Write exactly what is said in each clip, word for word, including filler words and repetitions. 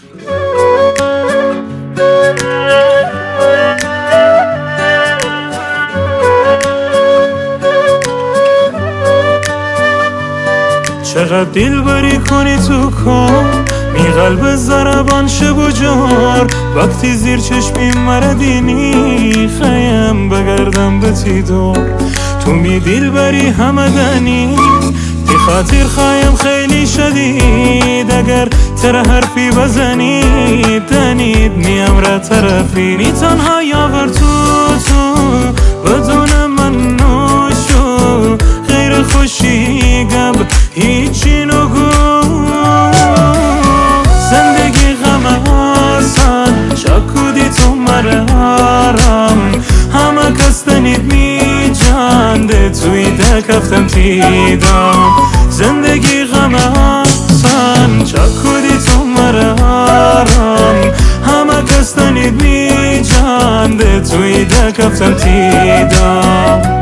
چقدر دل بری کنی تو کار می قلب ضربان شب و جار وقتی زیر چشمی مردینی خیم بگردم به تی دار تو می دل بری همدنی تی خاطر خوایم خیلی شدید اگر تر حرفی بزنی تنید میم را طرفی می تنها یاور تو تو بدون من نوشو غیر خوشی گب هیچی نگو زندگی غم آسان چکودی تو مرارم همه کس تنید می جانده توی دکفتم تیدم زندگی غم آسان چکودی تو مرارم همه کس تنید می جانده توی دکفتم تیدم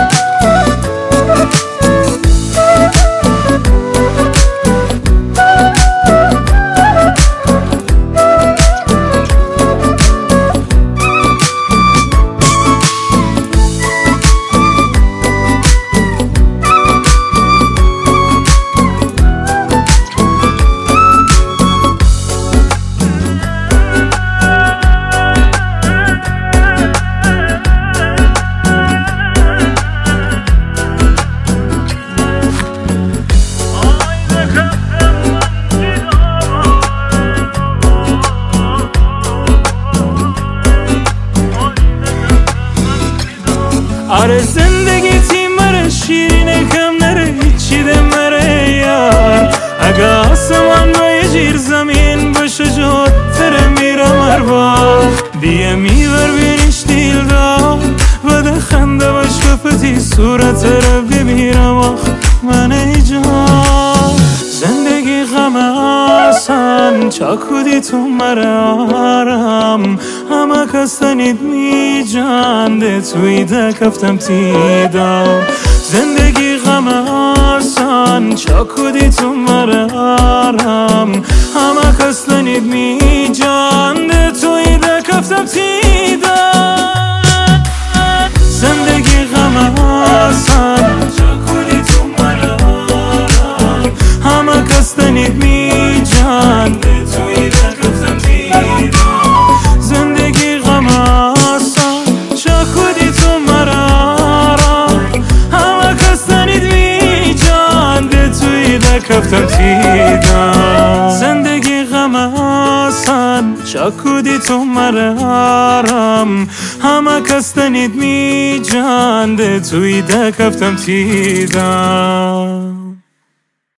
آره زندگی تی مره شیرینه کم نره هیچی ده مره یار اگه آسمان با یه جیر زمین باشه جات تره میرم اربار دیه میور بینیش دیل دار و ده خنده باش کفتی صورت رو بمیرم آخ من ایجار زندگی غم آسان چاکودی تو مرارم همه کس تنید می جانده توی دکفتم تیدم زندگی غم آسان چاکودی تو مرارم همه کس تنید می جانده توی دکفتم تیدم زندگی غم آسان چاکودی تو مرارم همه کس تنید می جانده توی دکفتم تیدم زندگی غم آسان چاکودی تو مرارم همه کس تنید می جانده توی دکفتم تیدم زندگی غم آسان چاکودی تو مرارم همه کس تنید می جانده توی دکفتم تیدم